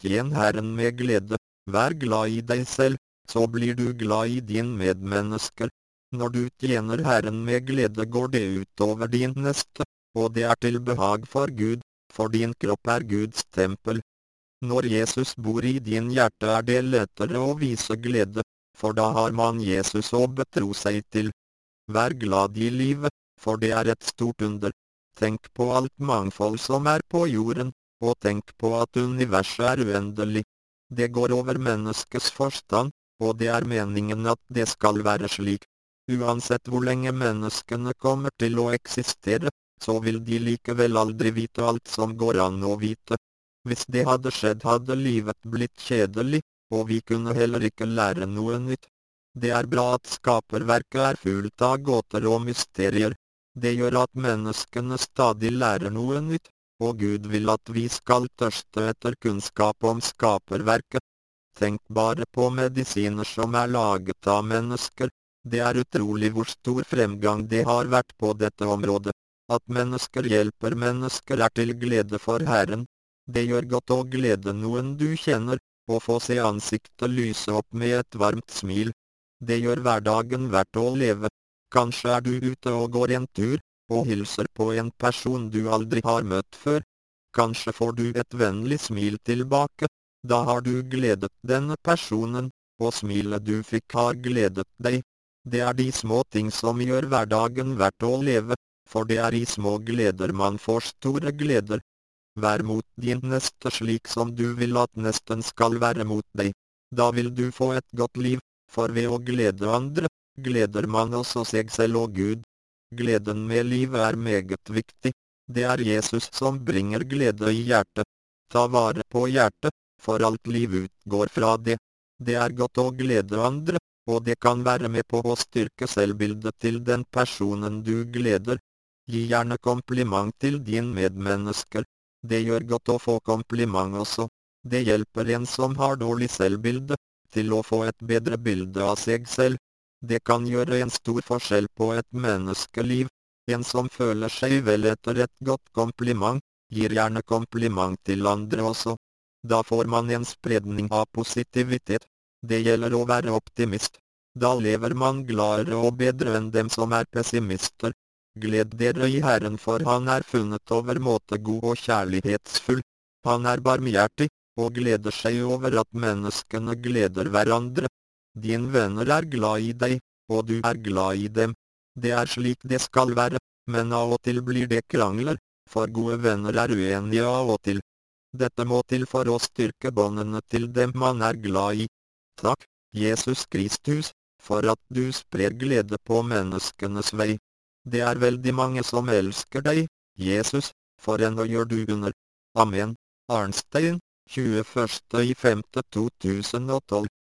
tjen Herren med glede, vær glad i deg selv, så blir du glad i din medmennesker. Når du tjener Herren med glede går det ut over din neste, og det er til behag for Gud, for din kropp er Guds tempel. Når Jesus bor i din hjerte er det lettere å vise glede, for da har man Jesus å betro seg til. Vær glad i livet, for det er et stort under. Tenk på alt mangfold som er på jorden, og tenk på at universet er uendelig. Det går over menneskets forstand, og det er meningen at det skal være slik. Uansett hvor lenge menneskene kommer til å eksistere, så vil de likevel aldri vite alt som går an å vite. Hvis det hadde skjedd hadde livet blitt kjedelig, og vi kunne heller ikke lære noe nytt. Det er bra at skaperverket er fullt av gåter og mysterier. Det gjør at menneskene stadig lærer noe nytt, og Gud vil at vi skal tørste etter kunnskap om skaperverket. Tenk bare på medisiner som er laget av mennesker. Det er utrolig hvor stor fremgang det har vært på dette området. At mennesker hjelper mennesker er til glede for Herren. Det gjør godt å glede noen du kjenner, og få se ansiktet lyse opp med et varmt smil. Det gjør hverdagen verdt å leve. Kanskje er du ute og går en tur, og hilser på en person du aldri har møtt før. Kanskje får du et vennlig smil tilbake. Da har du gledet denne personen, og smilet du fikk har gledet deg. Det er de små ting som gjør hverdagen verdt å leve, for det er i små gleder man får store gleder. Vær mot din neste slik som du vil at nesten skal være mot deg. Da vil du få et godt liv, for ved å glede andre, gleder man også seg selv og Gud. Gleden med livet er meget viktig. Det er Jesus som bringer glede i hjertet. Ta vare på hjertet, for alt liv utgår fra det. Det er godt å glede andre, og det kan være med på å styrke selvbildet til den personen du gleder. Gi gjerne kompliment til din medmennesker. Det gjør godt å få kompliment også. Det hjelper en som har dårlig selvbilde, til å få et bedre bilde av seg selv. Det kan gjøre en stor forskjell på et menneskeliv. En som føler seg vel etter et godt kompliment, gir gjerne kompliment til andre også. Da får man en spredning av positivitet. Det gjelder å være optimist. Da lever man gladere og bedre enn dem som er pessimister. Gled dere i Herren, for han er funnet overmåte god og kjærlighetsfull. Han er barmhjertig, og gleder seg over at menneskene gleder hverandre. Din venner er glad i deg, og du er glad i dem. Det er slik det skal være, men av og til blir det krangler, for gode venner er uenige av og til. Dette må til for å styrke båndene til dem man er glad i. Takk, Jesus Kristus, for at du sprer glede på menneskenes vei. Det er veldig mange som elsker deg, Jesus, for ennå gjør du under. Amen. Arnstein, 21.05.2012.